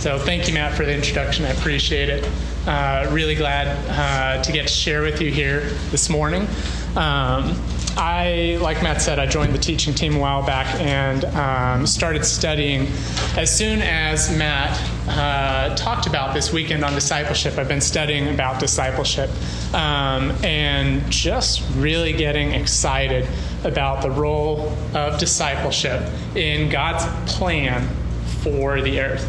So thank you, Matt, for the introduction. I appreciate it. Really glad to get to share with you here this morning. Like Matt said, I joined the teaching team a while back and started studying as soon as Matt talked about this weekend on discipleship. I've been studying about discipleship and just really getting excited about the role of discipleship in God's plan for the earth.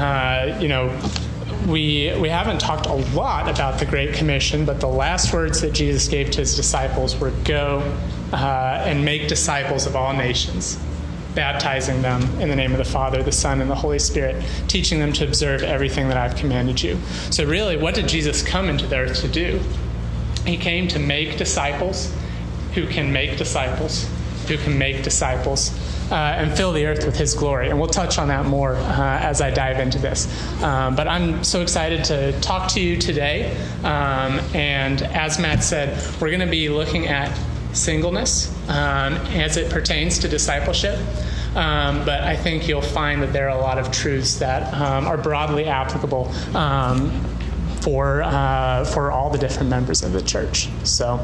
We haven't talked a lot about the Great Commission, but the last words that Jesus gave to his disciples were, "Go and make disciples of all nations, baptizing them in the name of the Father, the Son, and the Holy Spirit, teaching them to observe everything that I've commanded you." So really, what did Jesus come into the earth to do? He came to make disciples who can make disciples, who can make disciples, and fill the earth with his glory. And we'll touch on that more as I dive into this. But I'm so excited to talk to you today. And as Matt said, we're going to be looking at singleness as it pertains to discipleship. But I think you'll find that there are a lot of truths that are broadly applicable for all the different members of the church. So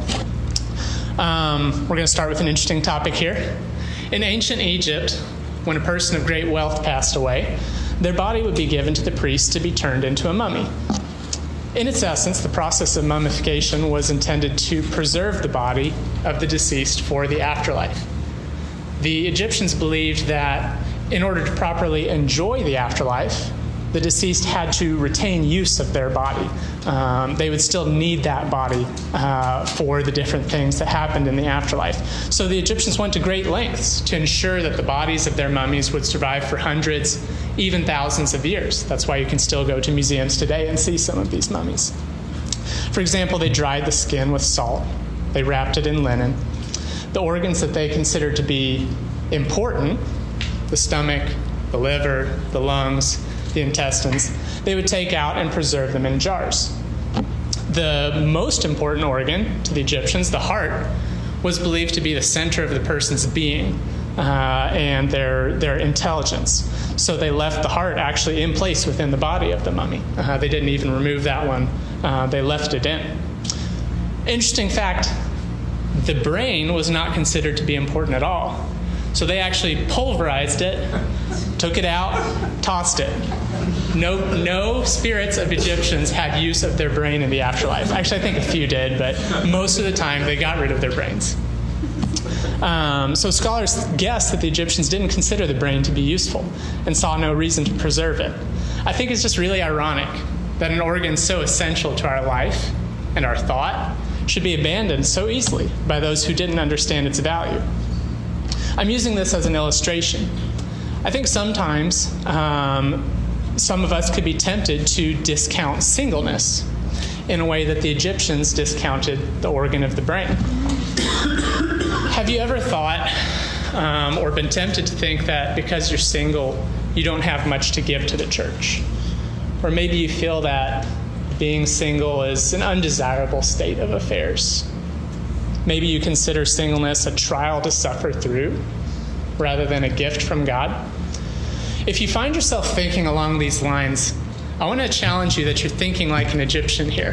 we're going to start with an interesting topic here. In ancient Egypt, when a person of great wealth passed away, their body would be given to the priest to be turned into a mummy. In its essence, the process of mummification was intended to preserve the body of the deceased for the afterlife. The Egyptians believed that in order to properly enjoy the afterlife, the deceased had to retain use of their body. They would still need that body for the different things that happened in the afterlife. So the Egyptians went to great lengths to ensure that the bodies of their mummies would survive for hundreds, even thousands of years. That's why you can still go to museums today and see some of these mummies. For example, they dried the skin with salt. They wrapped it in linen. The organs that they considered to be important, the stomach, the liver, the lungs, the intestines, they would take out and preserve them in jars. The most important organ to the Egyptians, the heart, was believed to be the center of the person's being and their intelligence. So they left the heart actually in place within the body of the mummy. They didn't even remove that one. They left it in. Interesting fact, the brain was not considered to be important at all. So they actually pulverized it, took it out, tossed it. No spirits of Egyptians had use of their brain in the afterlife. Actually, I think a few did, but most of the time they got rid of their brains. So scholars guess that the Egyptians didn't consider the brain to be useful and saw no reason to preserve it. I think it's just really ironic that an organ so essential to our life and our thought should be abandoned so easily by those who didn't understand its value. I'm using this as an illustration. I think sometimes some of us could be tempted to discount singleness in a way that the Egyptians discounted the organ of the brain. Have you ever thought or been tempted to think that because you're single, you don't have much to give to the church? Or maybe you feel that being single is an undesirable state of affairs. Maybe you consider singleness a trial to suffer through rather than a gift from God. If you find yourself thinking along these lines, I want to challenge you that you're thinking like an Egyptian here.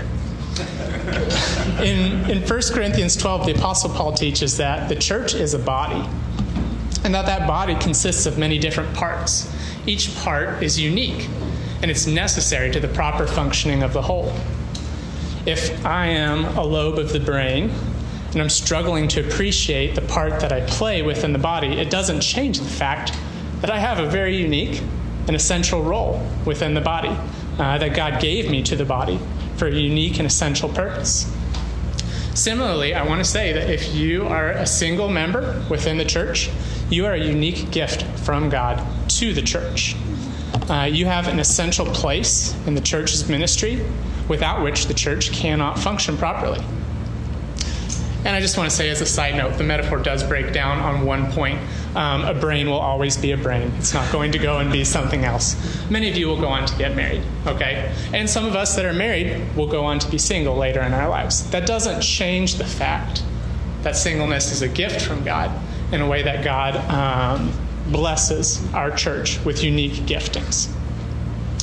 In 1 Corinthians 12, the Apostle Paul teaches that the church is a body, and that body consists of many different parts. Each part is unique, and it's necessary to the proper functioning of the whole. If I am a lobe of the brain, and I'm struggling to appreciate the part that I play within the body, it doesn't change the fact that I have a very unique and essential role within the body, that God gave me to the body for a unique and essential purpose. Similarly, I want to say that if you are a single member within the church, you are a unique gift from God to the church. You have an essential place in the church's ministry without which the church cannot function properly. And I just want to say as a side note, the metaphor does break down on one point. A brain will always be a brain. It's not going to go and be something else. Many of you will go on to get married, okay? And some of us that are married will go on to be single later in our lives. That doesn't change the fact that singleness is a gift from God in a way that God blesses our church with unique giftings.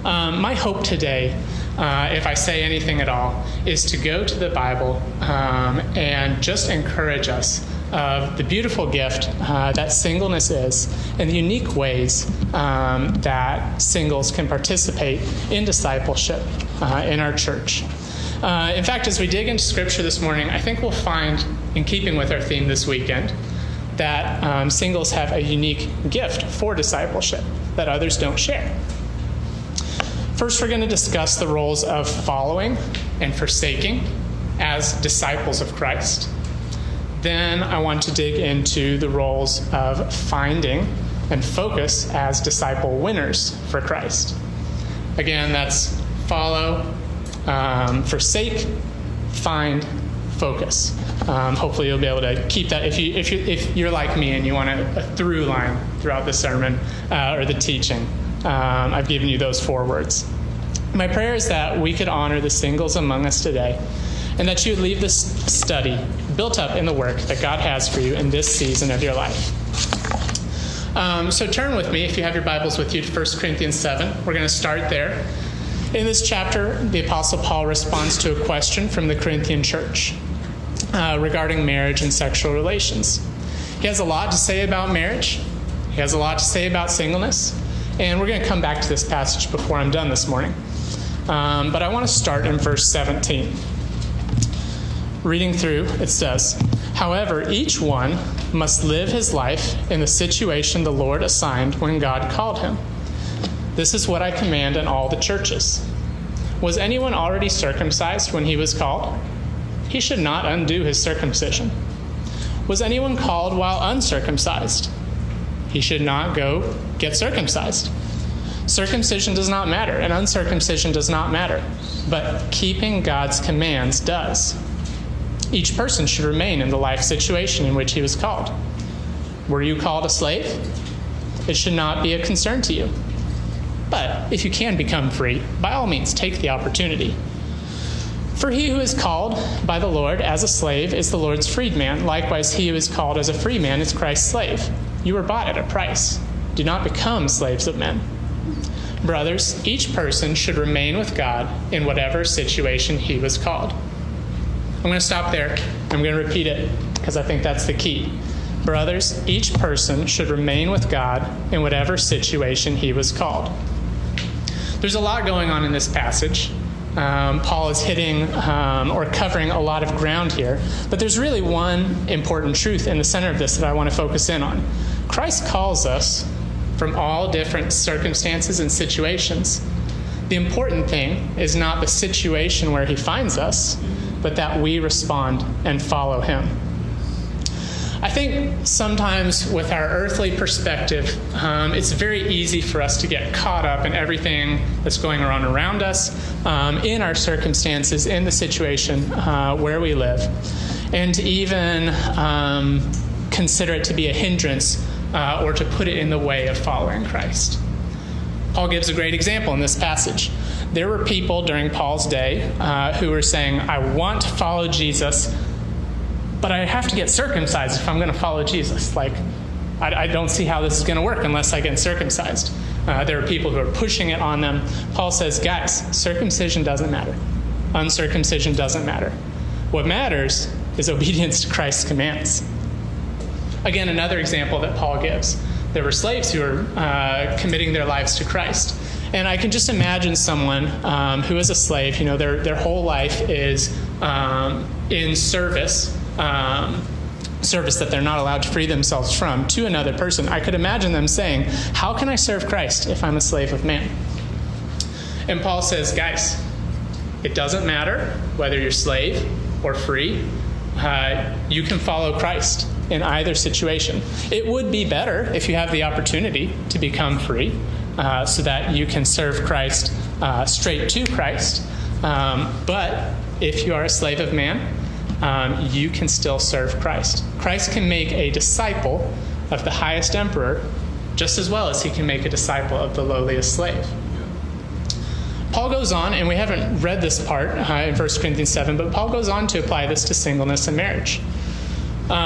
My hope today, if I say anything at all, is to go to the Bible and just encourage us of the beautiful gift that singleness is and the unique ways that singles can participate in discipleship in our church. In fact, as we dig into Scripture this morning, I think we'll find, in keeping with our theme this weekend, that singles have a unique gift for discipleship that others don't share. First, we're going to discuss the roles of following and forsaking as disciples of Christ. Then I want to dig into the roles of finding and focus as disciple winners for Christ. Again, that's follow, forsake, find, focus. Hopefully you'll be able to keep that. If you're like me and you want a through line throughout the sermon or the teaching, I've given you those 4 words. My prayer is that we could honor the singles among us today, and that you would leave this study built up in the work that God has for you in this season of your life. So turn with me, if you have your Bibles with you, to 1 Corinthians 7. We're going to start there. In this chapter, the Apostle Paul responds to a question from the Corinthian church regarding marriage and sexual relations. He has a lot to say about marriage. He has a lot to say about singleness. And we're going to come back to this passage before I'm done this morning. But I want to start in verse 17. Reading through, it says, "However, each one must live his life in the situation the Lord assigned when God called him. This is what I command in all the churches. Was anyone already circumcised when he was called? He should not undo his circumcision. Was anyone called while uncircumcised? He should not go get circumcised. Circumcision does not matter, and uncircumcision does not matter, but keeping God's commands does. Each person should remain in the life situation in which he was called. Were you called a slave? It should not be a concern to you. But if you can become free, by all means take the opportunity. For he who is called by the Lord as a slave is the Lord's freedman. Likewise, he who is called as a free man is Christ's slave. You were bought at a price. Do not become slaves of men. Brothers, each person should remain with God in whatever situation he was called." I'm going to stop there. I'm going to repeat it because I think that's the key. Brothers, each person should remain with God in whatever situation he was called. There's a lot going on in this passage. Paul is hitting or covering a lot of ground here, but there's really one important truth in the center of this that I want to focus in on. Christ calls us from all different circumstances and situations. The important thing is not the situation where he finds us, but that we respond and follow him. I think sometimes with our earthly perspective, it's very easy for us to get caught up in everything that's going on around us, in our circumstances, in the situation where we live, and to even consider it to be a hindrance or to put it in the way of following Christ. Paul gives a great example in this passage. There were people during Paul's day who were saying, I want to follow Jesus, but I have to get circumcised if I'm going to follow Jesus. I don't see how this is going to work unless I get circumcised. There are people who are pushing it on them. Paul says, guys, circumcision doesn't matter. Uncircumcision doesn't matter. What matters is obedience to Christ's commands. Again, another example that Paul gives. There were slaves who were committing their lives to Christ. And I can just imagine someone who is a slave, their whole life is in service that they're not allowed to free themselves from, to another person. I could imagine them saying, how can I serve Christ if I'm a slave of man? And Paul says, guys, it doesn't matter whether you're slave or free. You can follow Christ in either situation. It would be better if you have the opportunity to become free so that you can serve Christ straight to Christ. But if you are a slave of man, you can still serve Christ. Christ can make a disciple of the highest emperor just as well as he can make a disciple of the lowliest slave. Paul goes on, and we haven't read this part in 1 Corinthians 7, but Paul goes on to apply this to singleness and marriage.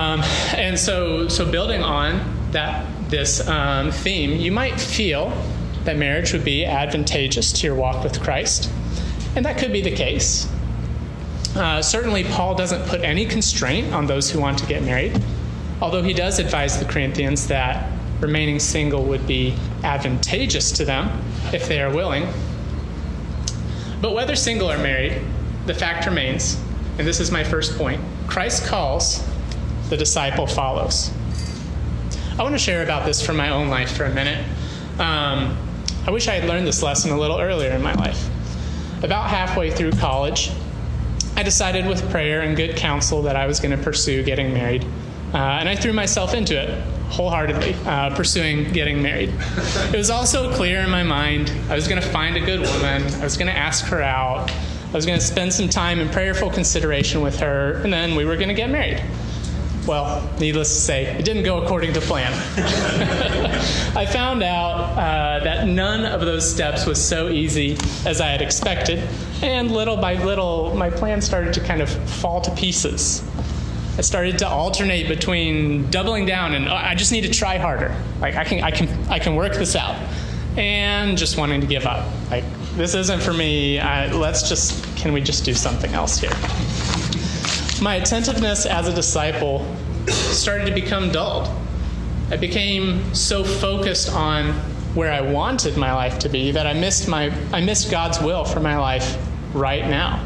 And so building on this theme, you might feel that marriage would be advantageous to your walk with Christ, and that could be the case. Certainly, Paul doesn't put any constraint on those who want to get married, although he does advise the Corinthians that remaining single would be advantageous to them if they are willing. But whether single or married, the fact remains, and this is my first point, Christ calls, the disciple follows. I want to share about this from my own life for a minute. I wish I had learned this lesson a little earlier in my life. About halfway through college, I decided with prayer and good counsel that I was going to pursue getting married. And I threw myself into it wholeheartedly, pursuing getting married. It was also clear in my mind I was going to find a good woman. I was going to ask her out. I was going to spend some time in prayerful consideration with her, and then we were going to get married. Well, needless to say, it didn't go according to plan. I found out that none of those steps was so easy as I had expected, and little by little, my plan started to kind of fall to pieces. I started to alternate between doubling down and I just need to try harder. Like I can work this out, and just wanting to give up. Like, this isn't for me. Can we just do something else here? My attentiveness as a disciple started to become dulled. I became so focused on where I wanted my life to be that I missed God's will for my life right now.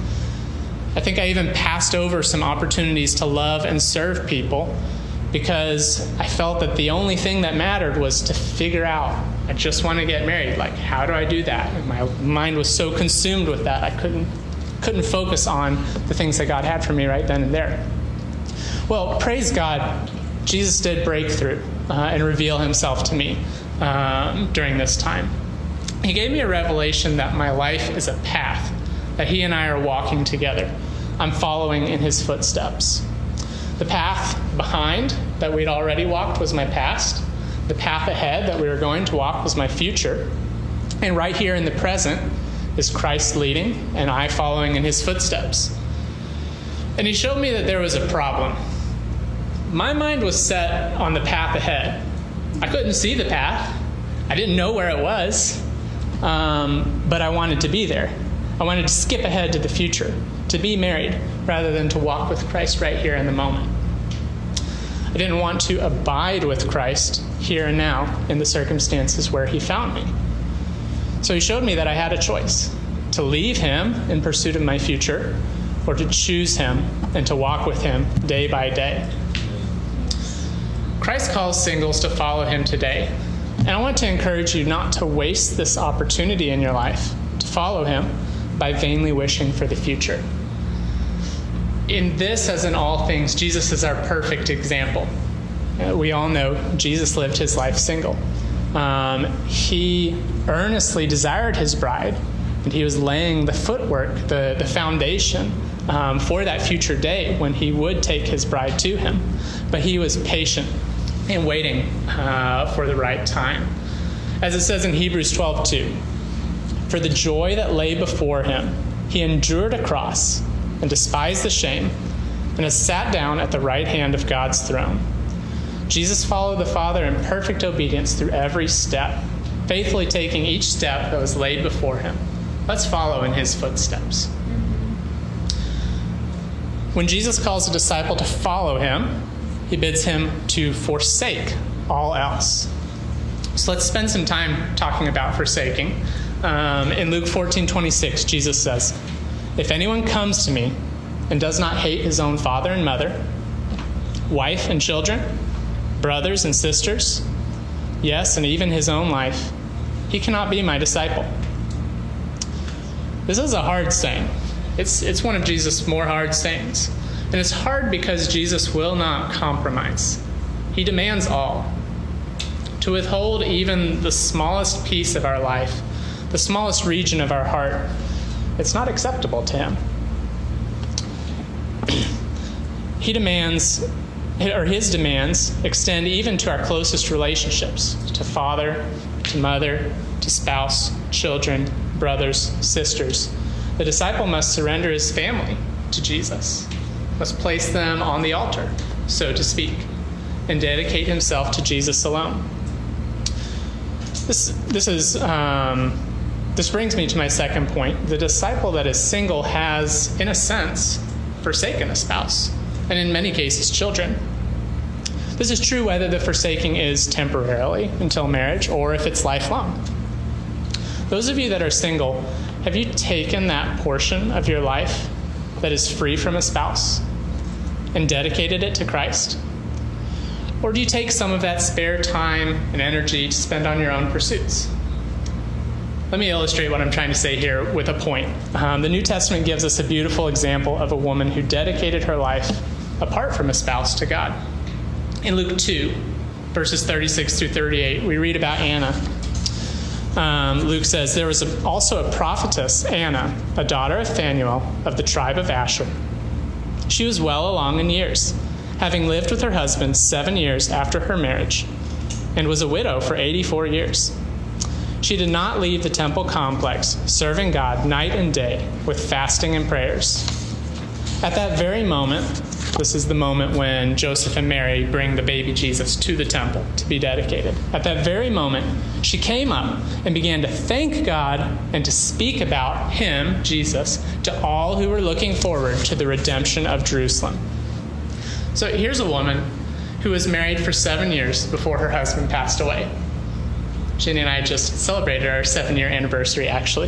I think I even passed over some opportunities to love and serve people because I felt that the only thing that mattered was to figure out, I just want to get married. Like, how do I do that? And my mind was so consumed with that, I couldn't focus on the things that God had for me right then and there. Well, praise God, Jesus did break through and reveal himself to me during this time. He gave me a revelation that my life is a path, that he and I are walking together. I'm following in his footsteps. The path behind that we'd already walked was my past. The path ahead that we were going to walk was my future. And right here in the present is Christ leading and I following in his footsteps. And he showed me that there was a problem. My mind was set on the path ahead. I couldn't see the path. I didn't know where it was, but I wanted to be there. I wanted to skip ahead to the future, to be married, rather than to walk with Christ right here in the moment. I didn't want to abide with Christ here and now in the circumstances where he found me. So he showed me that I had a choice, to leave him in pursuit of my future, or to choose him and to walk with him day by day. Christ calls singles to follow him today. And I want to encourage you not to waste this opportunity in your life to follow him by vainly wishing for the future. In this, as in all things, Jesus is our perfect example. We all know Jesus lived his life single. He earnestly desired his bride, and he was laying the footwork, the foundation for that future day when he would take his bride to him. But he was patient and waiting for the right time. As it says in Hebrews 12:2, for the joy that lay before him, he endured a cross and despised the shame, and has sat down at the right hand of God's throne. Jesus followed the Father in perfect obedience through every step, faithfully taking each step that was laid before him. Let's follow in his footsteps. When Jesus calls a disciple to follow him, he bids him to forsake all else. So let's spend some time talking about forsaking. In Luke 14:26, Jesus says, if anyone comes to me and does not hate his own father and mother, wife and children, brothers and sisters, yes, and even his own life, he cannot be my disciple. This is a hard saying. It's one of Jesus' more hard sayings. And it's hard because Jesus will not compromise. He demands all. To withhold even the smallest piece of our life, the smallest region of our heart, it's not acceptable to him. His demands extend even to our closest relationships, to father, to mother, to spouse, children, brothers, sisters. The disciple must surrender his family to Jesus, must place them on the altar, so to speak, and dedicate himself to Jesus alone. This brings me to my second point. The disciple that is single has, in a sense, forsaken a spouse, and in many cases, children. This is true whether the forsaking is temporarily until marriage or if it's lifelong. Those of you that are single, have you taken that portion of your life that is free from a spouse and dedicated it to Christ? Or do you take some of that spare time and energy to spend on your own pursuits? Let me illustrate what I'm trying to say here with a point. The New Testament gives us a beautiful example of a woman who dedicated her life apart from a spouse to God. In Luke 2, verses 36 through 38, we read about Anna. Luke says, there was also a prophetess, Anna, a daughter of Phanuel of the tribe of Asher. She was well along in years, having lived with her husband 7 years after her marriage, and was a widow for 84 years. She did not leave the temple complex, serving God night and day with fasting and prayers. At that very moment, this is the moment when Joseph and Mary bring the baby Jesus to the temple to be dedicated. At that very moment, she came up and began to thank God and to speak about him, Jesus, to all who were looking forward to the redemption of Jerusalem. So here's a woman who was married for 7 years before her husband passed away. Jenny and I just celebrated our 7-year anniversary, actually.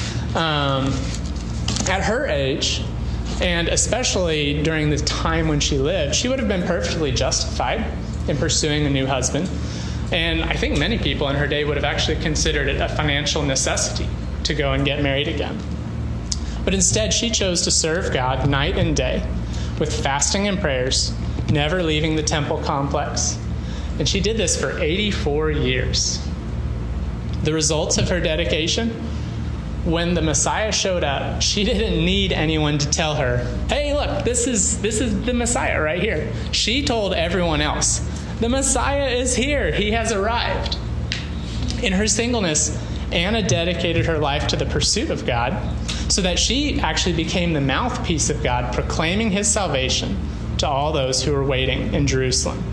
At her age, and especially during the time when she lived, she would have been perfectly justified in pursuing a new husband. And I think many people in her day would have actually considered it a financial necessity to go and get married again. But instead, she chose to serve God night and day with fasting and prayers, never leaving the temple complex. And she did this for 84 years. The results of her dedication: when the Messiah showed up, she didn't need anyone to tell her, hey, look, this is the Messiah right here. She told everyone else, the Messiah is here. He has arrived. In her singleness, Anna dedicated her life to the pursuit of God so that she actually became the mouthpiece of God, proclaiming his salvation to all those who were waiting in Jerusalem.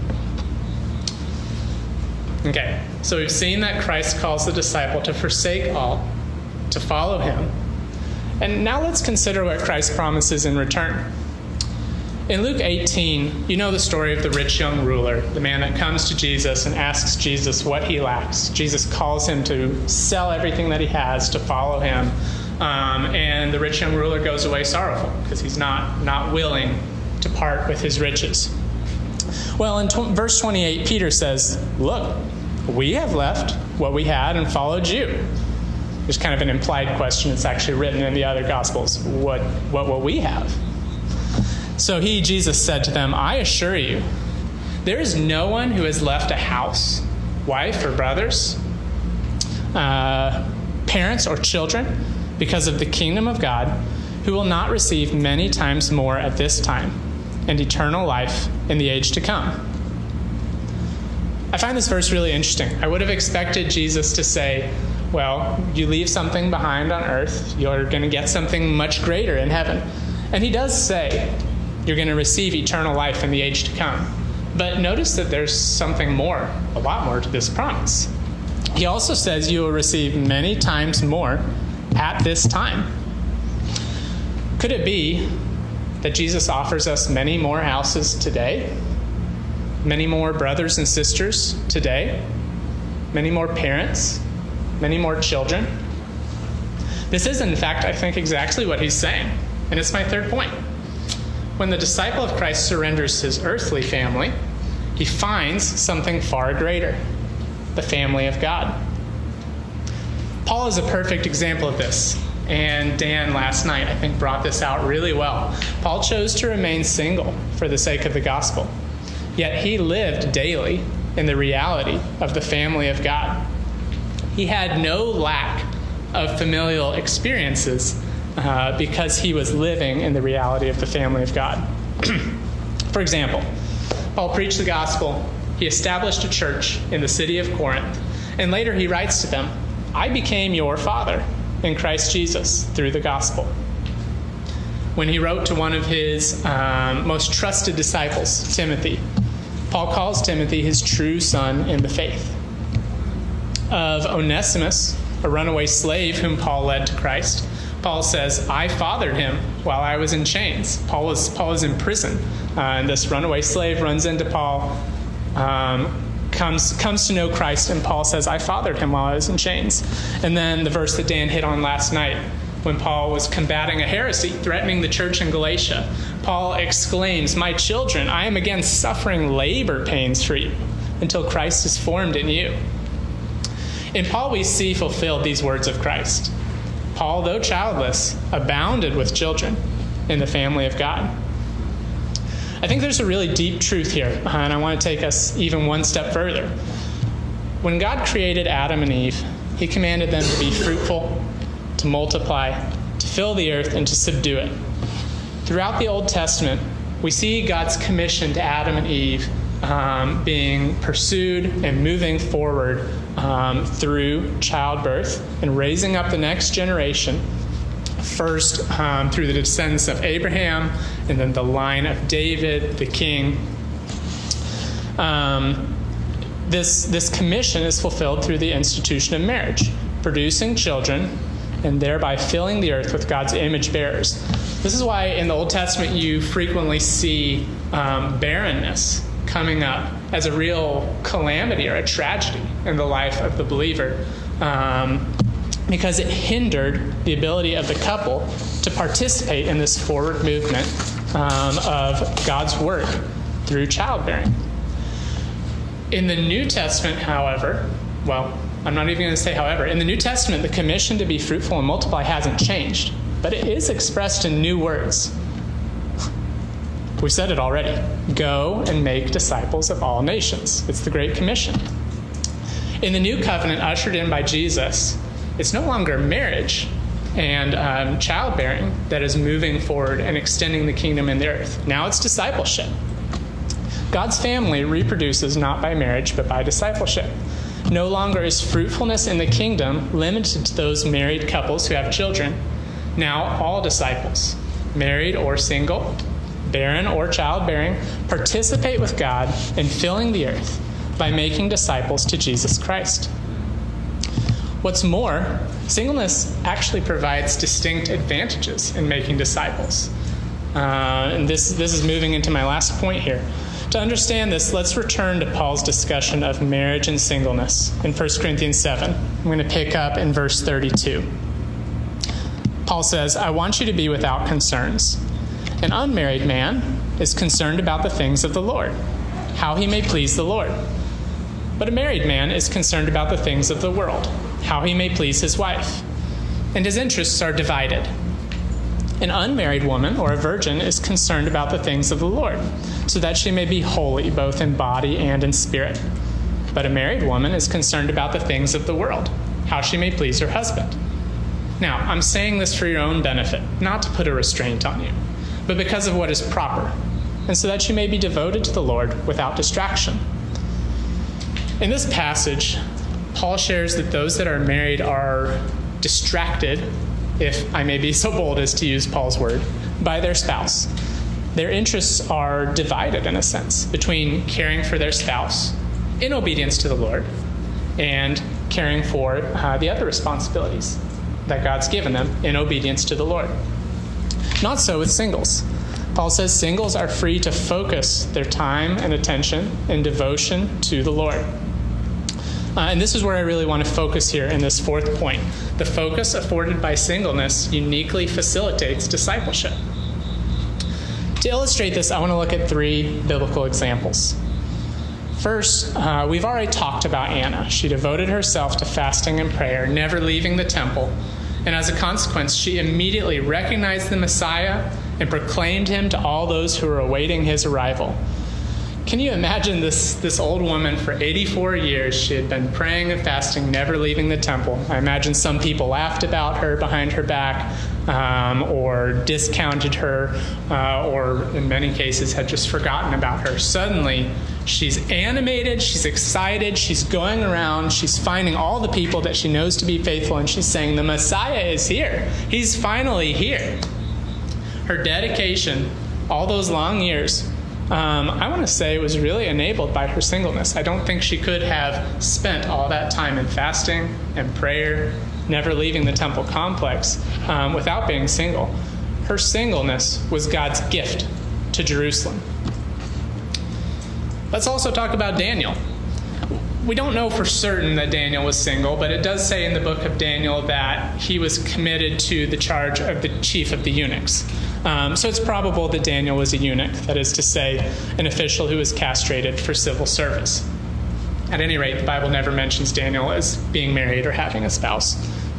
Okay, so we've seen that Christ calls the disciple to forsake all, to follow him. And now let's consider what Christ promises in return. In Luke 18, you know the story of the rich young ruler, the man that comes to Jesus and asks Jesus what he lacks. Jesus calls him to sell everything that he has to follow him. And the rich young ruler goes away sorrowful because he's not willing to part with his riches. Well, in verse 28, Peter says, look, we have left what we had and followed you. There's kind of an implied question. It's actually written in the other Gospels. What will we have? So Jesus said to them, I assure you, there is no one who has left a house, wife or brothers, parents or children, because of the kingdom of God, who will not receive many times more at this time and eternal life in the age to come. I find this verse really interesting. I would have expected Jesus to say, well, you leave something behind on earth, you're going to get something much greater in heaven. And he does say, you're going to receive eternal life in the age to come. But notice that there's something more, a lot more to this promise. He also says you will receive many times more at this time. Could it be that Jesus offers us many more houses today? Many more brothers and sisters today? Many more parents? Many more children? This is, in fact, I think, exactly what he's saying. And it's my third point. When the disciple of Christ surrenders his earthly family, he finds something far greater, the family of God. Paul is a perfect example of this. And Dan last night, I think, brought this out really well. Paul chose to remain single for the sake of the gospel. Yet he lived daily in the reality of the family of God. He had no lack of familial experiences because he was living in the reality of the family of God. For example, Paul preached the gospel. He established a church in the city of Corinth. And later he writes to them, I became your father in Christ Jesus through the gospel. When he wrote to one of his most trusted disciples, Timothy, Paul calls Timothy his true son in the faith. of Onesimus, a runaway slave whom Paul led to Christ. Paul says, I fathered him while I was in chains. Paul was in prison. And this runaway slave runs into Paul, comes to know Christ, and Paul says, I fathered him while I was in chains. And then the verse that Dan hit on last night, when Paul was combating a heresy, threatening the church in Galatia, Paul exclaims, my children, I am again suffering labor pains for you until Christ is formed in you. In Paul, we see fulfilled these words of Christ. Paul, though childless, abounded with children in the family of God. I think there's a really deep truth here, and I want to take us even one step further. When God created Adam and Eve, he commanded them to be fruitful, to multiply, to fill the earth, and to subdue it. Throughout the Old Testament, we see God's commission to Adam and Eve being pursued and moving forward through childbirth and raising up the next generation, first through the descendants of Abraham and then the line of David, the king. This commission is fulfilled through the institution of marriage, producing children and thereby filling the earth with God's image bearers. This is why in the Old Testament you frequently see barrenness coming up as a real calamity or a tragedy in the life of the believer, because it hindered the ability of the couple to participate in this forward movement of God's work through childbearing. In the New Testament, however, I'm not even going to say however, in the New Testament, the commission to be fruitful and multiply hasn't changed, but it is expressed in new words. We said it already. Go and make disciples of all nations. It's the Great Commission. In the new covenant ushered in by Jesus, it's no longer marriage and childbearing that is moving forward and extending the kingdom in the earth. Now it's discipleship. God's family reproduces not by marriage, but by discipleship. No longer is fruitfulness in the kingdom limited to those married couples who have children. Now all disciples, married or single, barren or childbearing, participate with God in filling the earth by making disciples to Jesus Christ. What's more, singleness actually provides distinct advantages in making disciples. And this is moving into my last point here. To understand this, let's return to Paul's discussion of marriage and singleness in 1 Corinthians 7. I'm going to pick up in verse 32. Paul says, I want you to be without concerns. An unmarried man is concerned about the things of the Lord, how he may please the Lord. But a married man is concerned about the things of the world, how he may please his wife. And his interests are divided. An unmarried woman or a virgin is concerned about the things of the Lord, so that she may be holy both in body and in spirit. But a married woman is concerned about the things of the world, how she may please her husband. Now, I'm saying this for your own benefit, not to put a restraint on you, but because of what is proper, and so that you may be devoted to the Lord without distraction. In this passage, Paul shares that those that are married are distracted, if I may be so bold as to use Paul's word, by their spouse. Their interests are divided, in a sense, between caring for their spouse in obedience to the Lord and caring for the other responsibilities that God's given them in obedience to the Lord. Not so with singles. Paul says singles are free to focus their time and attention and devotion to the Lord. And this is where I really want to focus here in this fourth point. The focus afforded by singleness uniquely facilitates discipleship. To illustrate this, I want to look at 3 biblical examples. First, we've already talked about Anna. She devoted herself to fasting and prayer, never leaving the temple. And as a consequence, she immediately recognized the Messiah and proclaimed him to all those who were awaiting his arrival. Can you imagine this old woman for 84 years? She had been praying and fasting, never leaving the temple. I imagine some people laughed about her behind her back, or discounted her, or in many cases had just forgotten about her. Suddenly, she's animated, she's excited, she's going around, she's finding all the people that she knows to be faithful, and she's saying, the Messiah is here. He's finally here. Her dedication, all those long years, I want to say it was really enabled by her singleness. I don't think she could have spent all that time in fasting and prayer, never leaving the temple complex, without being single. Her singleness was God's gift to Jerusalem. Let's also talk about Daniel. We don't know for certain that Daniel was single, but it does say in the book of Daniel that he was committed to the charge of the chief of the eunuchs. So it's probable that Daniel was a eunuch, that is to say, an official who was castrated for civil service. At any rate, the Bible never mentions Daniel as being married or having a spouse.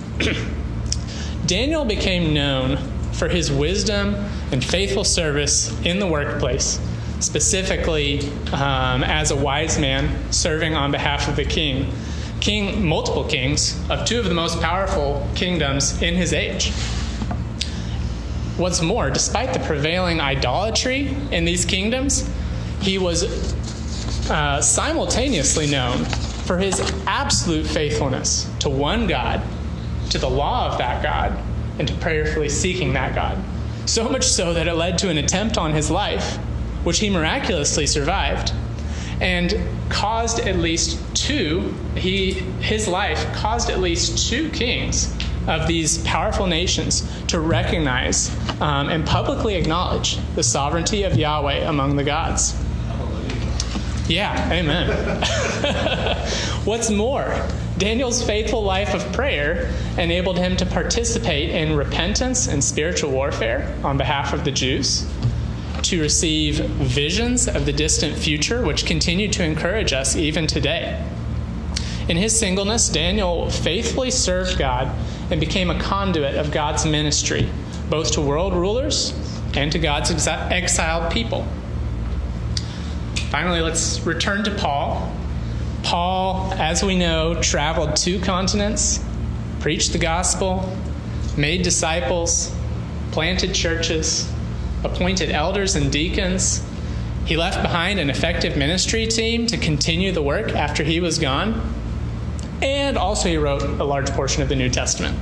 Daniel became known for his wisdom and faithful service in the workplace, specifically as a wise man serving on behalf of the king, multiple kings of two of the most powerful kingdoms in his age. What's more, despite the prevailing idolatry in these kingdoms, he was simultaneously known for his absolute faithfulness to one God, to the law of that God, and to prayerfully seeking that God. So much so that it led to an attempt on his life, which he miraculously survived, and caused at least his life caused at least two kings of these powerful nations to recognize and publicly acknowledge the sovereignty of Yahweh among the gods. Yeah, amen. What's more, Daniel's faithful life of prayer enabled him to participate in repentance and spiritual warfare on behalf of the Jews, to receive visions of the distant future, which continue to encourage us even today. In his singleness, Daniel faithfully served God and became a conduit of God's ministry, both to world rulers and to God's exiled people. Finally, let's return to Paul. Paul, as we know, traveled 2 continents, preached the gospel, made disciples, planted churches, appointed elders and deacons. He left behind an effective ministry team to continue the work after he was gone. And also he wrote a large portion of the New Testament.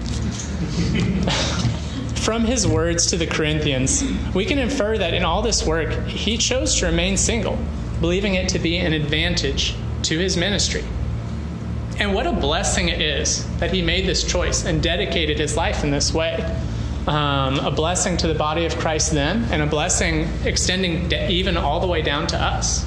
From his words to the Corinthians, we can infer that in all this work, he chose to remain single, believing it to be an advantage to his ministry. And what a blessing it is that he made this choice and dedicated his life in this way. A blessing to the body of Christ then, and a blessing extending even all the way down to us.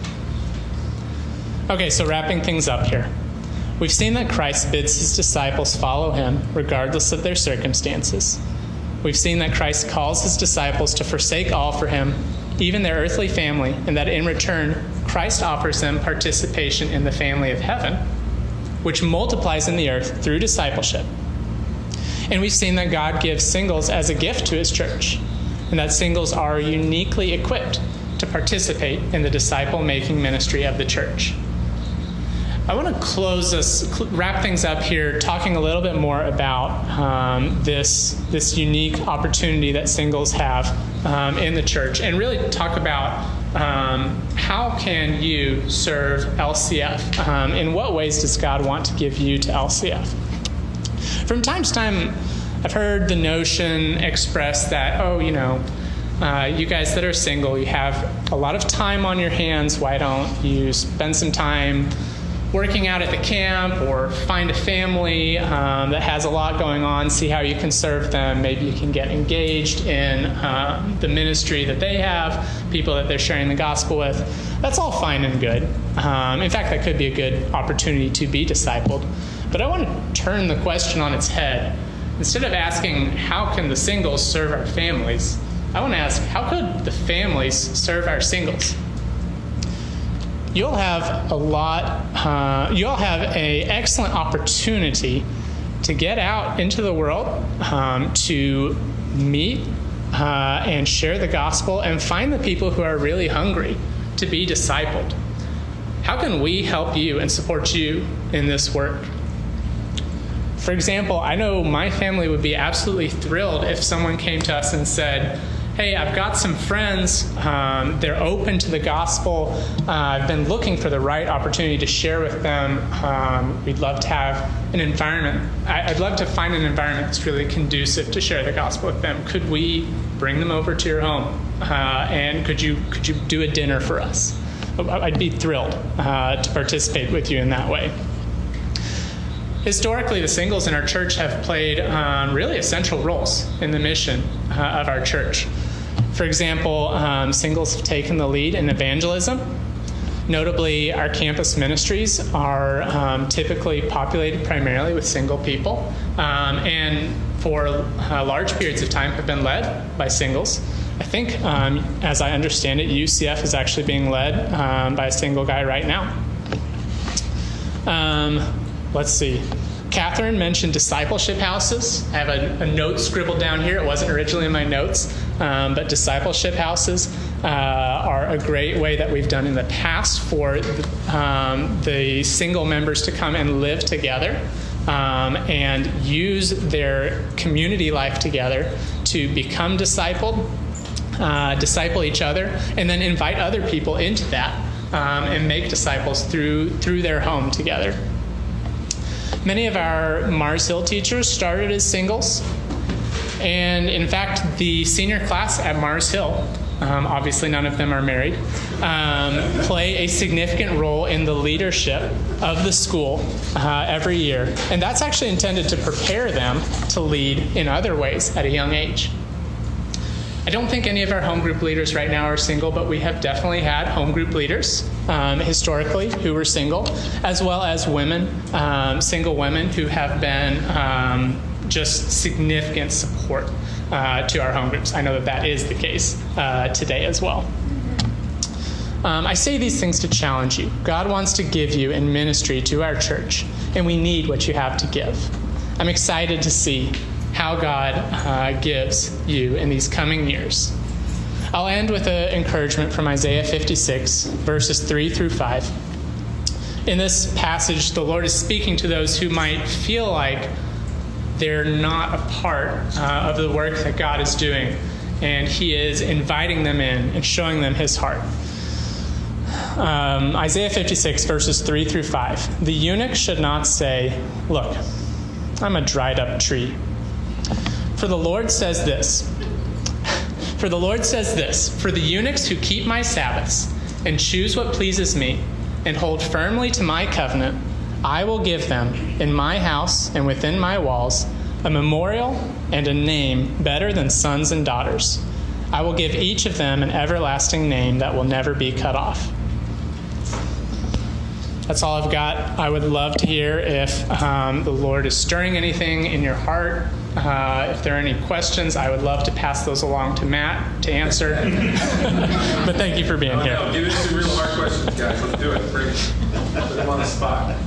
Okay, so wrapping things up here. We've seen that Christ bids his disciples follow him regardless of their circumstances. We've seen that Christ calls his disciples to forsake all for him, even their earthly family, and that in return, Christ offers them participation in the family of heaven, which multiplies in the earth through discipleship. And we've seen that God gives singles as a gift to his church, and that singles are uniquely equipped to participate in the disciple-making ministry of the church. I want to wrap things up here, talking a little bit more about this unique opportunity that singles have in the church, and really talk about how can you serve LCF? In what ways does God want to give you to LCF? From time to time, I've heard the notion expressed that, you guys that are single, you have a lot of time on your hands. Why don't you spend some time working out at the camp, or find a family that has a lot going on, see how you can serve them. Maybe you can get engaged in the ministry that they have, people that they're sharing the gospel with. That's all fine and good. In fact, that could be a good opportunity to be discipled. But I want to turn the question on its head. Instead of asking, how can the singles serve our families? I want to ask, how could the families serve our singles? You'll have you'll have an excellent opportunity to get out into the world, to meet and share the gospel and find the people who are really hungry to be discipled. How can we help you and support you in this work? For example, I know my family would be absolutely thrilled if someone came to us and said, hey, I've got some friends, they're open to the gospel, I've been looking for the right opportunity to share with them, we'd love to have an environment, I'd love to find an environment that's really conducive to share the gospel with them. Could we bring them over to your home? And could you do a dinner for us? I'd be thrilled to participate with you in that way. Historically, the singles in our church have played really essential roles in the mission of our church. For example, singles have taken the lead in evangelism. Notably, our campus ministries are typically populated primarily with single people, and for large periods of time have been led by singles. I think, as I understand it, UCF is actually being led by a single guy right now. Let's see. Catherine mentioned discipleship houses. I have a note scribbled down here. It wasn't originally in my notes, but discipleship houses are a great way that we've done in the past for the single members to come and live together and use their community life together to become discipled, disciple each other, and then invite other people into that and make disciples through their home together. Many of our Mars Hill teachers started as singles, and in fact, the senior class at Mars Hill, obviously none of them are married, play a significant role in the leadership of the school every year, and that's actually intended to prepare them to lead in other ways at a young age. I don't think any of our home group leaders right now are single, but we have definitely had home group leaders historically who were single, as well as women, single women who have been just significant support to our home groups. I know that is the case today as well. I say these things to challenge you. God wants to give you in ministry to our church, and we need what you have to give. I'm excited to see how God gives you in these coming years. I'll end with an encouragement from Isaiah 56, verses 3 through 5. In this passage, the Lord is speaking to those who might feel like they're not a part of the work that God is doing, and He is inviting them in and showing them His heart. Isaiah 56, verses 3 through 5. The eunuch should not say, "Look, I'm a dried up tree." For the Lord says this, for the eunuchs who keep my Sabbaths and choose what pleases me and hold firmly to my covenant, I will give them in my house and within my walls a memorial and a name better than sons and daughters. I will give each of them an everlasting name that will never be cut off. That's all I've got. I would love to hear if the Lord is stirring anything in your heart. If there are any questions, I would love to pass those along to Matt to answer. But thank you for being here. Give us some real hard questions, guys. Let's do it. Put them on the spot.